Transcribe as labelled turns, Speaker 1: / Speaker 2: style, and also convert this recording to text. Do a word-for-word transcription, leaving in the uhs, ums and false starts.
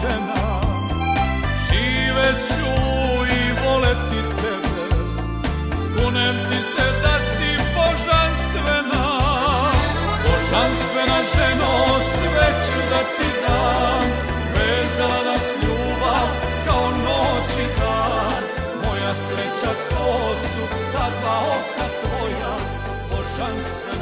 Speaker 1: žena. Živeću i voleti tebe, kunem ti se da si božanstvena. Božanstvena ženo, sve ću da ti dam, vezala nas ljubav kao noć i dan. Moja sreća to su ta dva oka tvoja, božanstvena.